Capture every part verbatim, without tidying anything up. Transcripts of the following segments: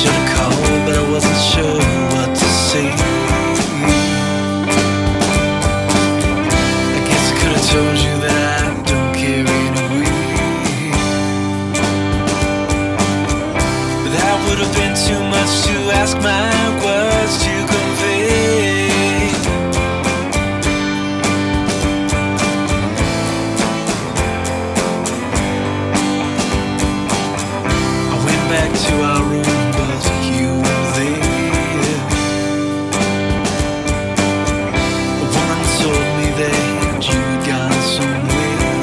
Should've called, but I wasn't sure what to say. I guess I could've told you that I don't care anyway, but that would've been too much to ask my words to convey. I went back to our room, but you were there. A woman told me that you'd gone somewhere.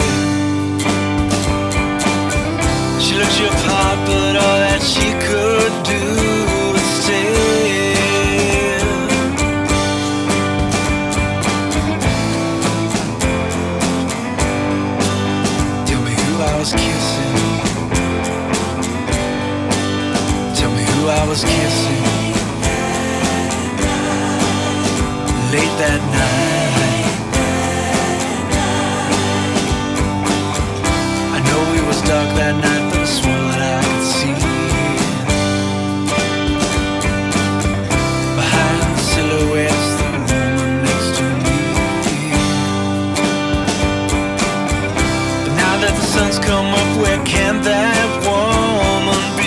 She looked you apart, but all that she could do was stare. Tell me who I was kissing. Tell me who I was kissing late that night. I know it was dark that night, but I swore that I could see behind the silhouettes the woman next to me. But now that the sun's come up, where can that woman be?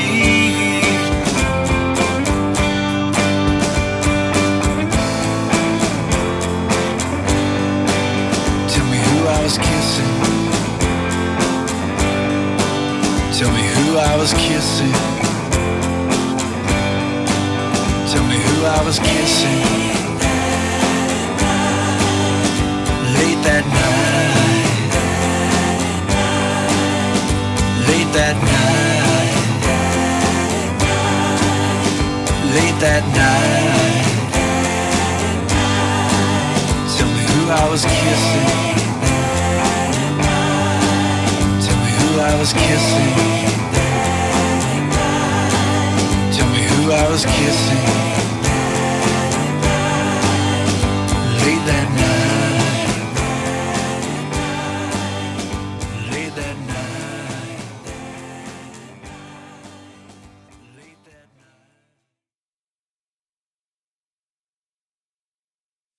Tell me who I was kissing. Tell me who I was kissing. Tell me who I was kissing late that night. Late that night. Late that night. Tell me who I was kissing. Tell me who I was kissing. Tell me who I was kissing late that